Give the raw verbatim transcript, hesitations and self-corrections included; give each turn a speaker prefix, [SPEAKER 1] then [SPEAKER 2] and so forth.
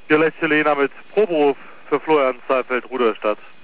[SPEAKER 1] Violett Helena mit Proberuf für Florian Saalfeld, Rudolstadt.